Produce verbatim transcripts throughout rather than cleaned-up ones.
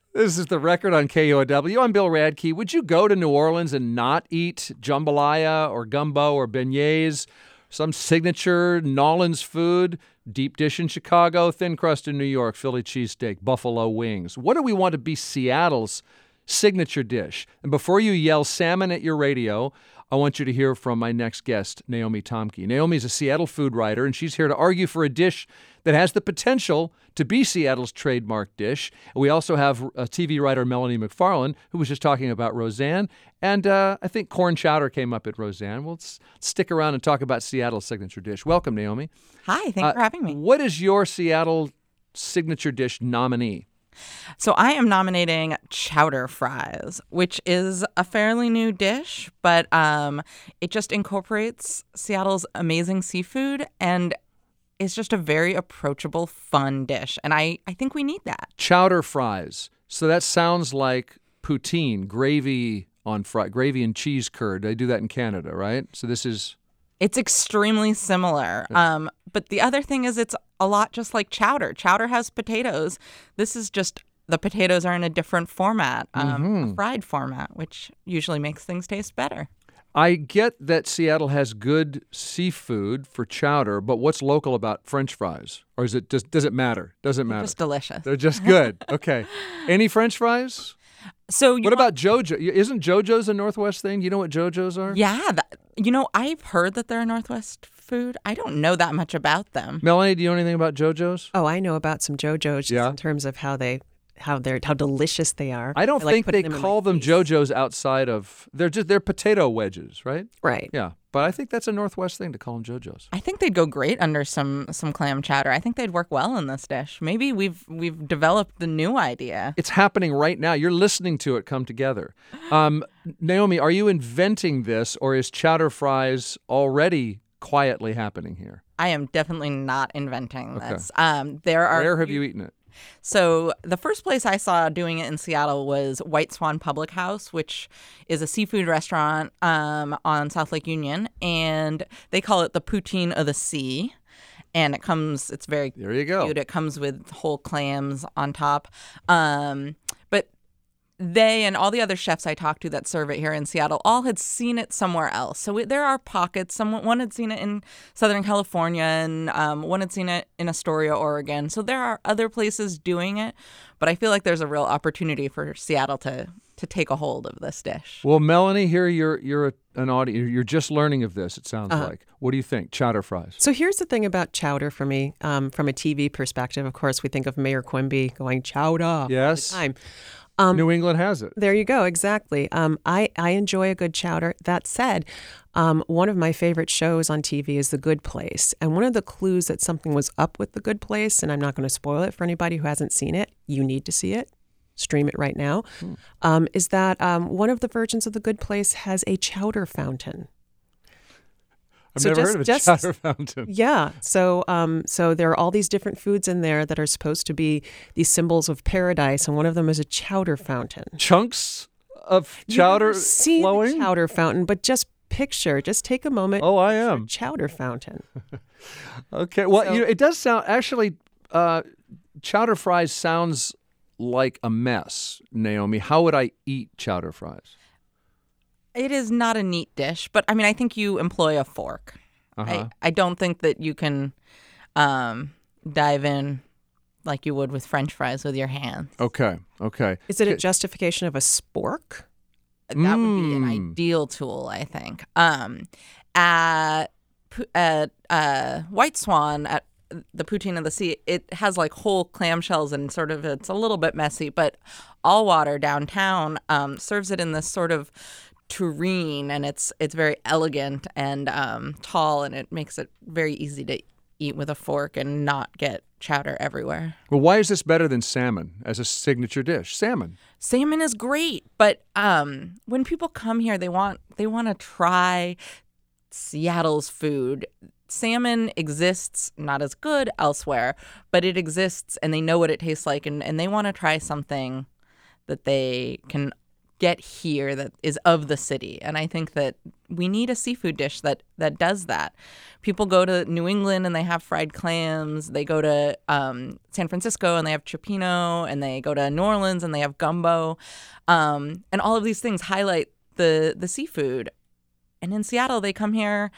This is The Record on K O W. I'm Bill Radke. Would you go to New Orleans and not eat jambalaya or gumbo or beignets, some signature Nolans food, deep dish in Chicago, thin crust in New York, Philly cheesesteak, buffalo wings? What do we want to be Seattle's signature dish? And before you yell salmon at your radio, I want you to hear from my next guest, Naomi Tomke. Naomi is a Seattle food writer, and she's here to argue for a dish that has the potential to be Seattle's trademark dish. We also have a T V writer, Melanie McFarland, who was just talking about Roseanne. And uh, I think corn chowder came up at Roseanne. Well, let's stick around and talk about Seattle's signature dish. Welcome, Naomi. Hi, thanks Uh, for having me. What is your Seattle signature dish nominee? So I am nominating chowder fries, which is a fairly new dish, but um, it just incorporates Seattle's amazing seafood, and it's just a very approachable, fun dish. And I, I think we need that. Chowder fries. So that sounds like poutine, gravy on fry, gravy and cheese curd. They do that in Canada, right? So this is... It's extremely similar. Um, but the other thing is it's a lot just like chowder. Chowder has potatoes. This is just the potatoes are in a different format, um, Mhm. a fried format, which usually makes things taste better. I get that Seattle has good seafood for chowder, but what's local about French fries? Or is it just, does it matter? Doesn't matter. Just delicious. They're just good. Okay. Any French fries? So you What want- about JoJo? Isn't JoJo's a Northwest thing? You know what JoJo's are? Yeah, that, you know, I've heard that they're a Northwest food. I don't know that much about them. Melanie, do you know anything about JoJo's? Oh, I know about some JoJo's just Yeah? in terms of how they how they're how delicious they are. I don't like think putting they them in my call them face. JoJo's outside of they're just they're potato wedges, right? Right. Yeah, but I think that's a Northwest thing to call them JoJo's. I think they'd go great under some some clam chowder. I think they'd work well in this dish. Maybe we've we've developed the new idea. It's happening right now. You're listening to it come together. Um, Naomi, are you inventing this, or is chowder fries already quietly happening here? I am definitely not inventing Okay. this. Um, there are Where have you eaten it? So the first place I saw doing it in Seattle was White Swan Public House, which is a seafood restaurant um, on South Lake Union, and they call it the poutine of the sea. And it comes, it's very There you go. cute. It comes with whole clams on top. Um, but they and all the other chefs I talked to that serve it here in Seattle all had seen it somewhere else. So it, there are pockets. Someone one had seen it in Southern California, and um, one had seen it in Astoria, Oregon. So there are other places doing it, but I feel like there's a real opportunity for Seattle to to take a hold of this dish. Well, Melanie, here you're you're a, an audience. You're just learning of this. It sounds Uh-huh. like. What do you think? Chowder fries. So here's the thing about chowder for me, um, from a T V perspective. Of course, we think of Mayor Quimby going chowder Yes. all the time. Um, New England has it. There you go. Exactly. Um, I, I enjoy a good chowder. That said, um, one of my favorite shows on T V is The Good Place. And one of the clues that something was up with The Good Place, and I'm not going to spoil it for anybody who hasn't seen it, you need to see it. Stream it right now. Hmm. Um, is that um, one of the versions of The Good Place has a chowder fountain. I've So never just- heard of a just- chowder fountain. Yeah. So um, so there are all these different foods in there that are supposed to be these symbols of paradise, and one of them is a chowder fountain. Chunks of You've chowder never seen flowing. a chowder fountain, but just picture, just take a moment. Oh, I picture a am. chowder fountain. Okay. Well, So- you know, it does sound actually. Uh, chowder fries sounds like a mess, Naomi. How would I eat chowder fries? It is not a neat dish, but I mean, I think you employ a fork. Uh-huh. I, I don't think that you can um, dive in like you would with French fries with your hands. Okay. Okay. Is it a justification of a spork? That would be an Mm. ideal tool, I think. Um, at Pu- at uh, White Swan, at the Poutine of the Sea, it has like whole clamshells and sort of it's a little bit messy, but All Water downtown um, serves it in this sort of tureen, and it's it's very elegant and um, tall, and it makes it very easy to eat with a fork and not get chowder everywhere. Well, why is this better than salmon as a signature dish? Salmon. Salmon is great, but um, when people come here, they want they want to try Seattle's food. Salmon exists, not as good elsewhere, but it exists, and they know what it tastes like, and, and they want to try something that they can get here that is of the city. And I think that we need a seafood dish that that does that. People go to New England and they have fried clams. They go to um, San Francisco and they have cioppino. And they go to New Orleans and they have gumbo. Um, and all of these things highlight the the seafood. And in Seattle, they come here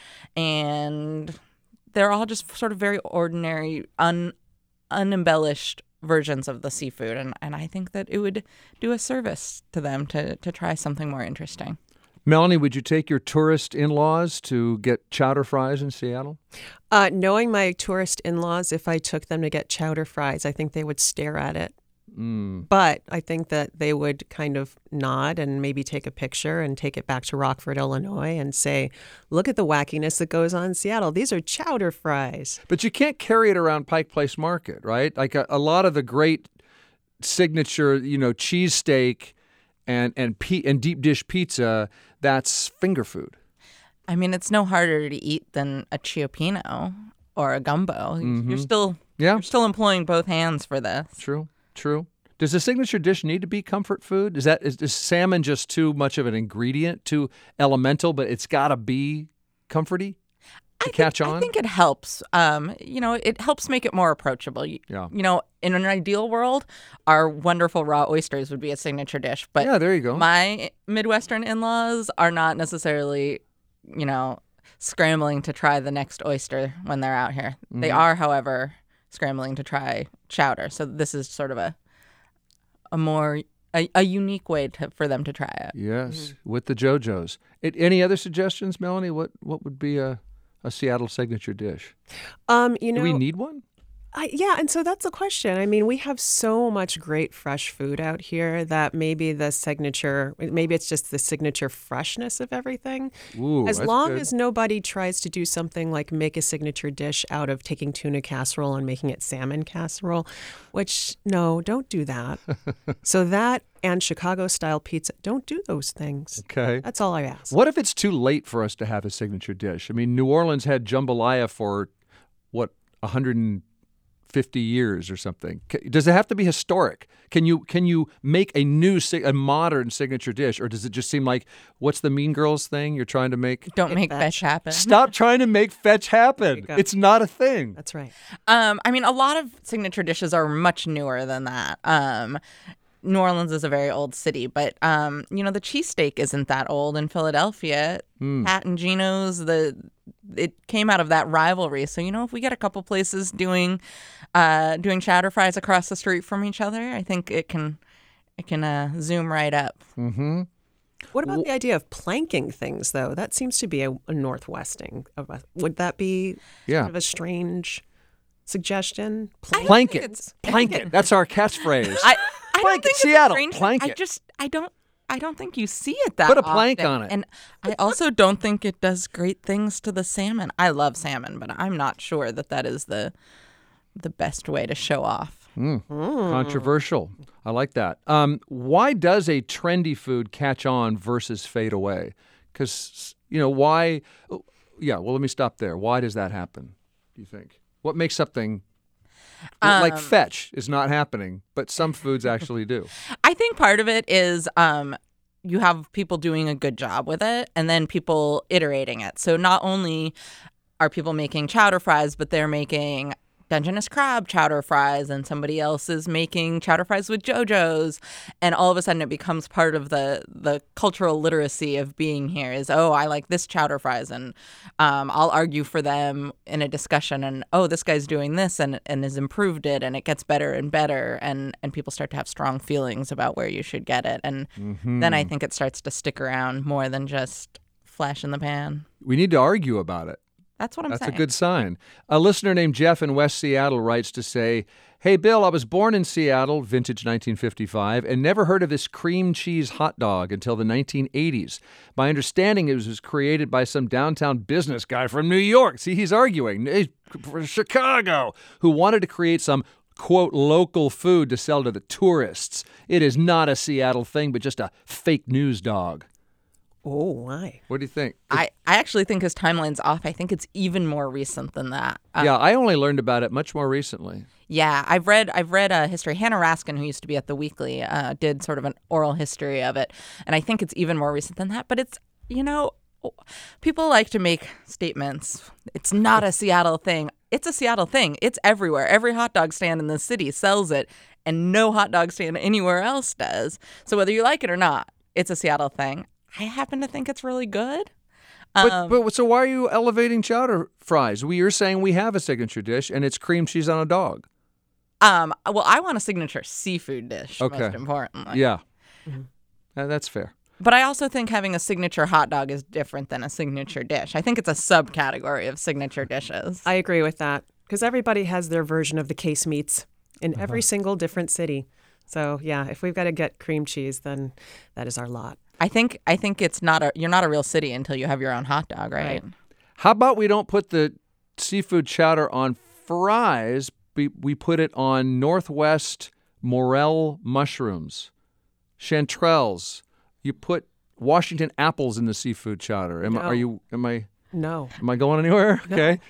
and they're all just sort of very ordinary, un unembellished versions of the seafood, and, and I think that it would do a service to them to, to try something more interesting. Melanie, would you take your tourist in-laws to get chowder fries in Seattle? Uh, knowing my tourist in-laws, if I took them to get chowder fries, I think they would stare at it. Mm. But I think that they would kind of nod and maybe take a picture and take it back to Rockford, Illinois and say, look at the wackiness that goes on in Seattle. These are chowder fries. But you can't carry it around Pike Place Market, right? Like a, a lot of the great signature, you know, cheesesteak and and pe- and deep dish pizza, that's finger food. I mean, it's no harder to eat than a cioppino or a gumbo. Mm-hmm. You're still Yeah. you're still employing both hands for this. True, true. Does the signature dish need to be comfort food? Is that is, is salmon just too much of an ingredient, too elemental, but it's got to be comforty to I catch think, on? I think it helps. Um, you know, it helps make it more approachable. You, Yeah. you know, in an ideal world, our wonderful raw oysters would be a signature dish. But yeah, there you go. my Midwestern in-laws are not necessarily, you know, scrambling to try the next oyster when they're out here. Mm-hmm. They are, however, scrambling to try chowder. So this is sort of a a more a, a unique way to, for them to try it. Yes, with the JoJo's. It, any other suggestions, Melanie? What what would be a, a Seattle signature dish? Um, you know, Do we need one? I, yeah, and so that's the question. I mean, we have so much great fresh food out here that maybe the signature, maybe it's just the signature freshness of everything. Ooh, as that's long good. as nobody tries to do something like make a signature dish out of taking tuna casserole and making it salmon casserole, which, no, don't do that. So that and Chicago-style pizza, don't do those things. Okay. That's all I ask. What if it's too late for us to have a signature dish? I mean, New Orleans had jambalaya for, what, one hundred fifty years or something. C- Does it have to be historic? Can you can you make a new, sig- a modern signature dish, or does it just seem like, what's the Mean Girls thing you're trying to make? Don't Get make fetch. fetch happen. Stop trying to make fetch happen. go. It's not a thing. That's right. Um, I mean, a lot of signature dishes are much newer than that. Um, New Orleans is a very old city, but um, you know, the cheesesteak isn't that old in Philadelphia. Mm. Pat and Gino's, the it came out of that rivalry. So you know, if we get a couple places doing uh, doing chowder fries across the street from each other, I think it can it can uh, zoom right up. Mm-hmm. What about the idea of planking things, though? That seems to be a, a Northwesting. Of a, would that be Yeah. sort of a strange suggestion? I Plank think it. it's- Plank it. That's our catchphrase. I, I Plank don't it, think Seattle. It's a strange Plank thing. it. I just I don't I don't think you see it that Put a plank often. on it. And I also don't think it does great things to the salmon. I love salmon, but I'm not sure that that is the the best way to show off. Controversial. I like that. Um, why does a trendy food catch on versus fade away? Because, you know, why? oh, Yeah, well, let me stop there. Why does that happen, do you think? What makes something like Um, fetch is not happening, but some foods actually do? I think part of it is um, you have people doing a good job with it and then people iterating it. So not only are people making chowder fries, but they're making Dungeness crab chowder fries, and somebody else is making chowder fries with JoJo's, and all of a sudden it becomes part of the the cultural literacy of being here. Is oh, I like this chowder fries, and um, I'll argue for them in a discussion, and oh, this guy's doing this and and has improved it, and it gets better and better, and and people start to have strong feelings about where you should get it, and then I think it starts to stick around more than just flash in the pan. We need to argue about it. That's what I'm That's saying. a good sign. A listener named Jeff in West Seattle writes to say, "Hey, Bill, I was born in Seattle, vintage nineteen fifty-five, and never heard of this cream cheese hot dog until the nineteen eighties. My understanding is it was created by some downtown business guy from New York." See, he's arguing. He's from Chicago, who wanted to create some, quote, local food to sell to the tourists. It is not a Seattle thing, but just a fake news dog. Oh, why? What do you think? I, I actually think his timeline's off. I think it's even more recent than that. Uh, yeah, I only learned about it much more recently. Yeah, I've read I've read a history. Hannah Raskin, who used to be at the Weekly, uh, did sort of an oral history of it, and I think it's even more recent than that. But it's, you know, people like to make statements. It's not a Seattle thing. It's a Seattle thing. It's everywhere. Every hot dog stand in the city sells it, and no hot dog stand anywhere else does. So whether you like it or not, it's a Seattle thing. I happen to think it's really good. But, but so why are you elevating chowder fries? We, you're saying we have a signature dish, and it's cream cheese on a dog. Um, well, I want a signature seafood dish, Okay. most importantly. Yeah, mm-hmm. uh, that's fair. But I also think having a signature hot dog is different than a signature dish. I think it's a subcategory of signature dishes. I agree with that because everybody has their version of the case meats in uh-huh. every single different city. So, yeah, if we've got to get cream cheese, then that is our lot. I think I think it's not a you're not a real city until you have your own hot dog, right? Right. How about we don't put the seafood chowder on fries? We we put it on Northwest morel mushrooms, chanterelles. You put Washington apples in the seafood chowder. Am No. are you? Am I? No. Am I going anywhere? No. Okay.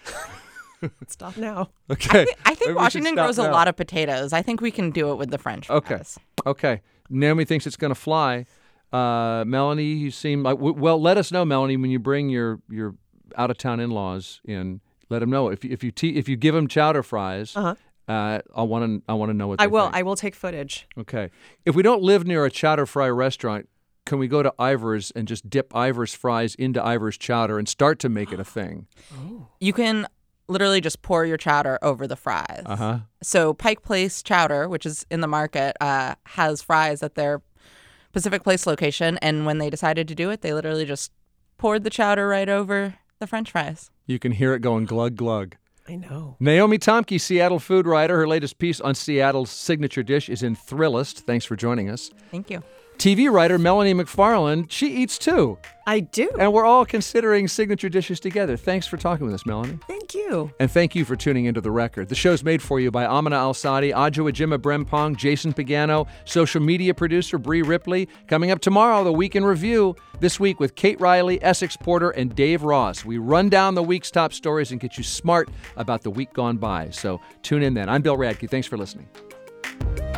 Stop now. Okay. I think, I think Maybe we should Washington stop grows a now. lot of potatoes. I think we can do it with the French fries. Okay. Okay. Naomi thinks it's going to fly. Uh, Melanie, you seem like well. Let us know, Melanie, when you bring your your out of town in laws in. Let them know if you, if you te- if you give them chowder fries. Uh-huh. Uh, I want to I want to know what I they will. think. I will take footage. Okay. If we don't live near a chowder fry restaurant, can we go to Ivar's and just dip Ivar's fries into Ivar's chowder and start to make it a thing? You can literally just pour your chowder over the fries. Uh huh. So Pike Place Chowder, which is in the market, uh, has fries at their Pacific Place location, and when they decided to do it, they literally just poured the chowder right over the French fries. You can hear it going glug glug. I know. Naomi Tomke, Seattle food writer. Her latest piece on Seattle's signature dish is in Thrillist. Thanks for joining us. Thank you. T V writer Melanie McFarland. She eats too. I do. And we're all considering signature dishes together. Thanks for talking with us, Melanie. Thank you. And thank you for tuning into The Record. The show's made for you by Amina Al-Sadi, Adjoa Jima Brempong, Jason Pagano, social media producer Bree Ripley. Coming up tomorrow, the Week in Review. This week with Kate Riley, Essex Porter, and Dave Ross. We run down the week's top stories and get you smart about the week gone by. So tune in then. I'm Bill Radke. Thanks for listening.